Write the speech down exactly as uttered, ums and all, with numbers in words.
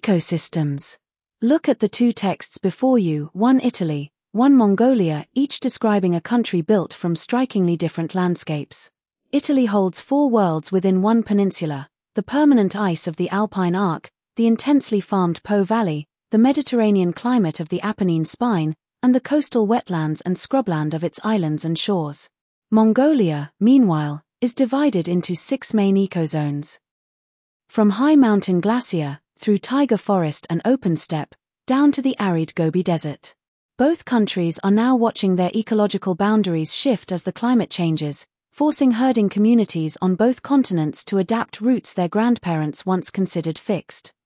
Ecosystems. Look at the two texts before you, one Italy, one Mongolia, each describing a country built from strikingly different landscapes. Italy holds four worlds within one peninsula: the permanent ice of the Alpine Arc, the intensely farmed Po Valley, the Mediterranean climate of the Apennine Spine, and the coastal wetlands and scrubland of its islands and shores. Mongolia, meanwhile, is divided into six main ecozones. From high mountain glacier, through taiga forest and open steppe, down to the arid Gobi Desert. Both countries are now watching their ecological boundaries shift as the climate changes, forcing herding communities on both continents to adapt routes their grandparents once considered fixed.